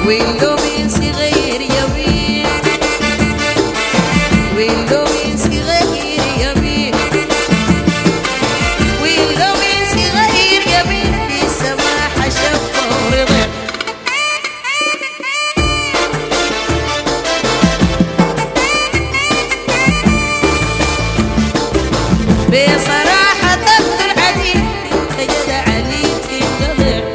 ولو من صغير يمين ولو من صغير يمين ولو من صغير يمين في السماحة شفه ورضع بصراحة تبدو العديد تجد عليك القضيع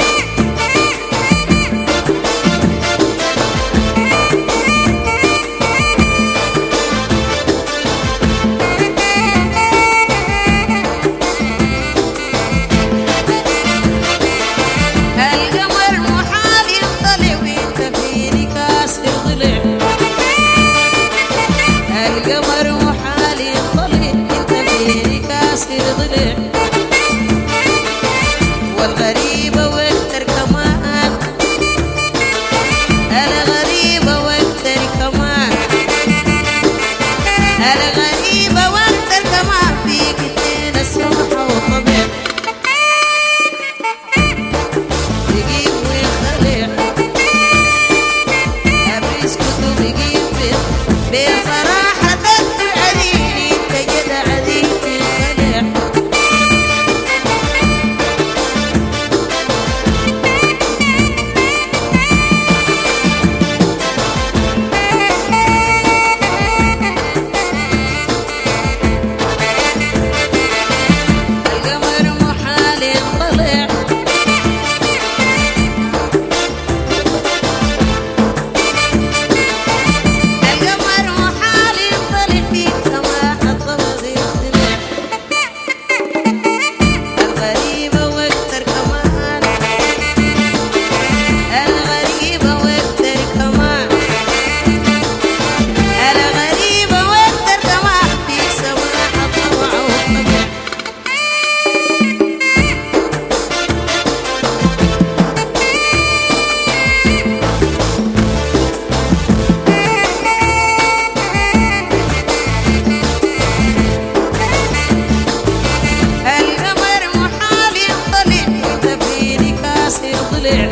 القمر محال ينطلع وانت فيني كاسر ضلع القمر محال ينطلع انت فيني كاسر ضلع والغريبة واكتر كمان الغريبة واكتر كمان الغريبة واكتر كمان فيك اتنين السمحة والطبيعة بجيب ويخلع أبسكت وبجيب بصراحة تدخل عليني تجد عليك الخلع القمر محال ينطلع القمر محال ينطلع فيك سماحة الطبق يختلع الغريبة واكتر كمان الغريبة واكتر كمان الغريبة واكتر كمان فيك سماحة الطبع والطبع القمر محال ينطلع وانت فيني كاسر ضلع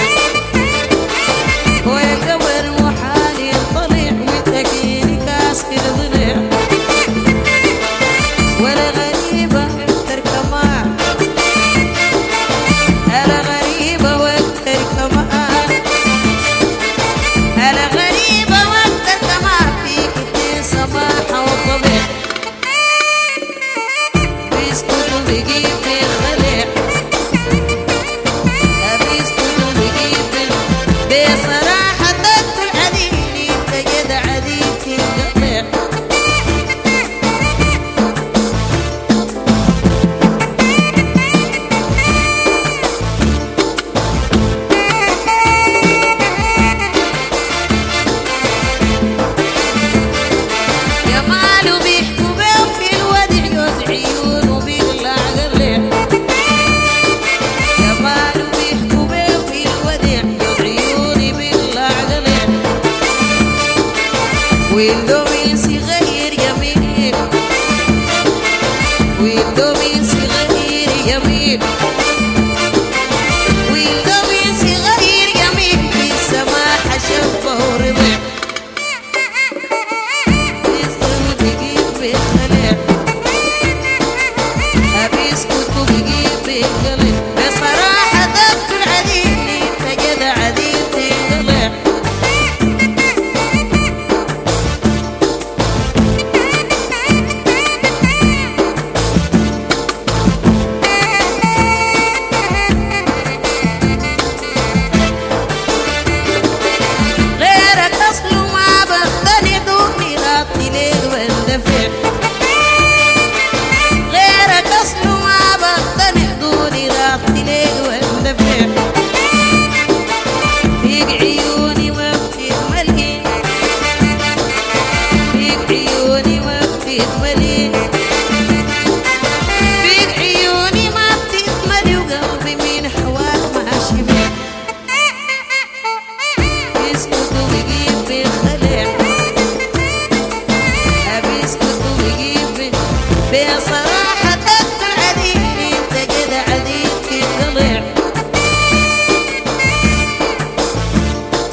والقمر محال ينطلع وانت فيني كاسر ضلع والغريبة اكتر كمان الغريبة واكتر كمان الغريبة واكتر كمان فيك اتنين سماحة والطبيعة بيسكت وبيجيب الخلع بيسكت وبيجيب بصراحة تدخل عليني تجد عليك القطيع جماله بيحكوا بيه في الودع يوز عيونه بيقلع قلع جماله بيحكوا بيه في الودع يوز عيوني بيقلع قلع ولو من صغير يمين ولو من صغير يمين ولو من صغير يمين في السماحة شفه ورضع بيسكت وبيجيب بالخلع بيسكت وبيجيب بالخلع بصراحة تدخل عليني تجد عليك الخلع غيرك أصله ما بختني دوبي غطي ليل واندفع غيرك أصله ما بختني دوني غطي ليل واندفع فيك عيوني ما بتتملي فيك عيوني ما بتتملي فيك عيوني ما بتتملي وقلبي من حواك ماشي بيه بيسكت وبيجيب بالخلع بيسكت وبيجيب بصراحة تدخل عليني تجد عليك القلع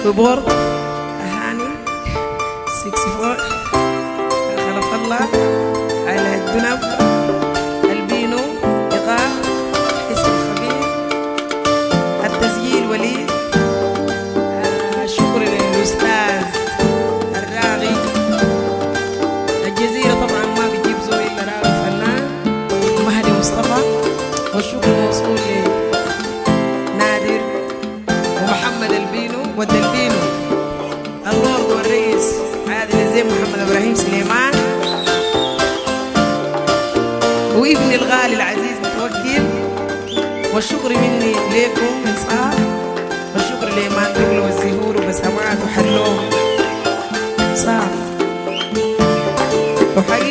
ببورد هاني 64 خلف الله على الدنب البينو إيقاع اسم خبير التسجيل وليد شكر للأستاذ الراغي الجزيرة طبعا ما بتجيب زوي إلا راغي فنان مهدي مصطفى والشكر موصول لنادر ومحمد البينو والدلبينو اللورد والرئيس عادل الزين محمد إبراهيم سليمان وابني الغالي العزيز متوكل والشكر مني ليكم من صار والشكر لإيمان دولة والزهور وبسمات وحلوم صار وحقيقة